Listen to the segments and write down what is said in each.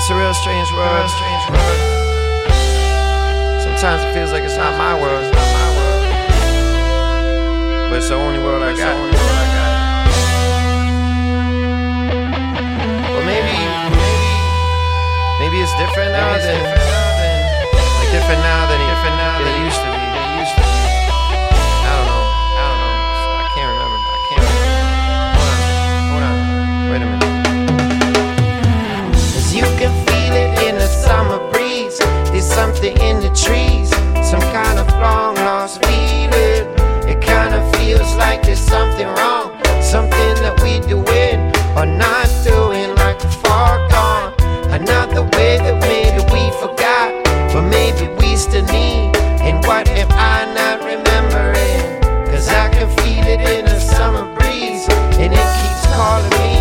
It's a real strange world. Sometimes it feels like it's not my world, but it's the only world I got. But maybe it's different now than it used to be. I don't know. I can't remember. Hold on. Wait a minute. 'Cause you can feel it in the summer breeze. There's something in the trees, some kind of long lost feeling. It kind of feels like there's something wrong, something that we doing or not doing, like a far gone. Another way that maybe we forgot, but maybe we still need. And what am I not remembering? 'Cause I can feel it in the summer breeze, and it keeps calling me,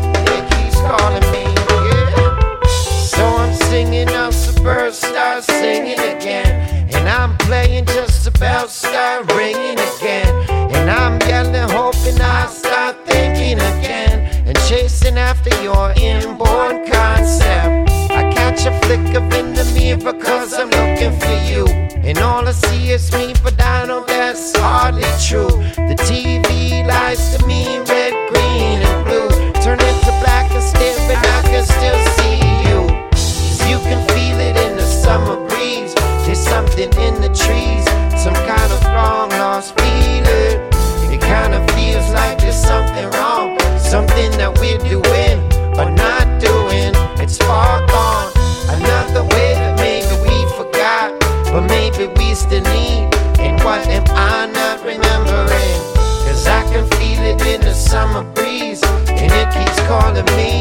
yeah. So I'm singing out Suburb Star, singing again, and I'm playing just about start ringing again, and I'm yelling, hoping I start thinking again, and chasing after your inborn concept. I catch a flicker in the mirror 'cause I'm looking for you, and all I see is me, but I know that's hardly true. The TV lies to me red, green, and blue, turn it to black and still, but I can still see you. 'Cause you can feel it in the summer breeze. There's something in the trees, some kind of long lost feeling. It kind of feels like there's something wrong, something that we're doing or not doing. It's far gone. Another way that maybe we forgot, but maybe we still need. And what am I not remembering? 'Cause I can feel it in the summer breeze, and it keeps calling me,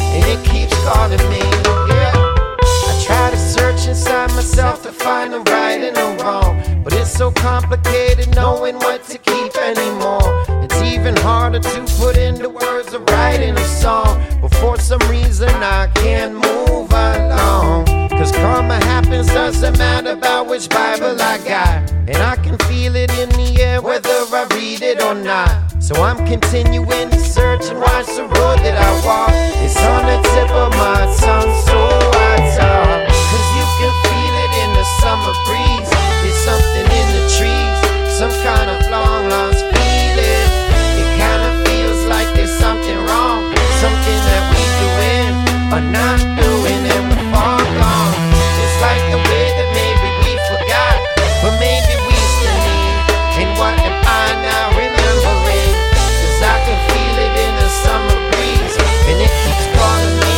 yeah. I try to search inside myself to find the right and the wrong, but it's so complicated knowing what to keep anymore. It's even harder to put into words or write in a song, but for some reason I can't move along. 'Cause karma happens, doesn't matter about which Bible I got, and I can feel it in the air whether I read it or not. So I'm continuing to search and watch the road that I walk. It's on the tip of my tongue, so I talk. 'Cause you can feel it in the summer breeze. There's something in the trees, some kind of long lost feeling. It kind of feels like there's something wrong, something that we doing or not doing, and we're far gone. It's like the way that maybe we forgot, but maybe we still need. And what am I now remembering? 'Cause I can feel it in the summer breeze, and it keeps calling me.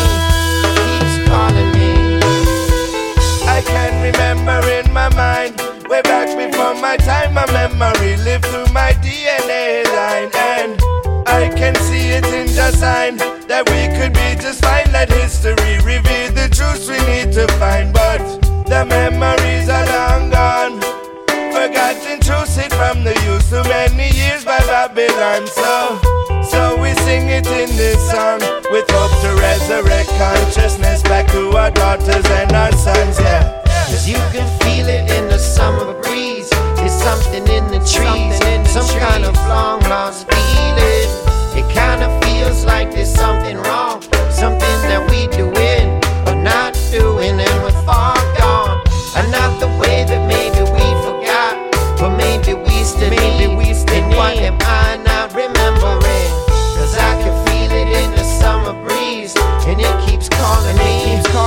I can remember in my mind, way back before my time, my memory lived through my DNA line, and I can see it in the sign that we could be just fine. Let history reveal the truths we need to find, but the memories are long gone. Forgotten truths hid from the youth too many years by Babylon. So we sing it in this song with hope to resurrect consciousness back to our daughters and our sons, yeah. 'Cause you can feel it in the summer breeze. There's something in the trees, some kind of long lost feeling. It kind of feels like there's something wrong, something that we doing or not doing, and we're far gone. Another way that maybe we forgot, but maybe we still need. And what am I not remembering? 'Cause I can feel it in the summer breeze, and it keeps calling me,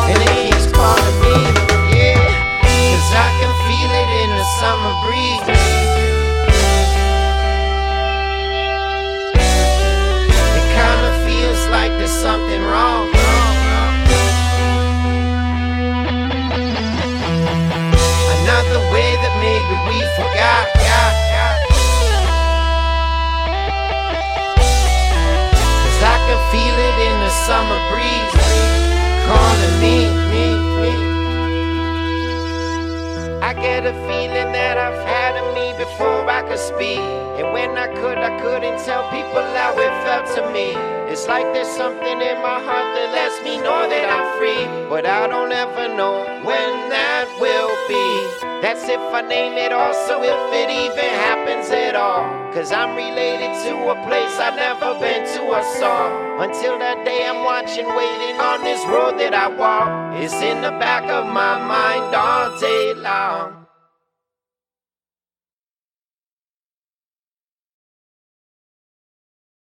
yeah. 'Cause I can feel it in the summer breeze. It kind of feels like there's something wrong. Another way that maybe we forgot, yeah. 'Cause I can feel it in the summer breeze, calling me. I get a feeling that I've had in me before I could speak, and when I couldn't tell people how it felt to me. It's like there's something in my heart that lets me know that I'm free, but I don't ever know when that will be. That if I name it also, if it even happens at all. Cause I'm related to a place I've never been to or saw. Until that day I'm watching, waiting on this road that I walk. It's in the back of my mind all day long.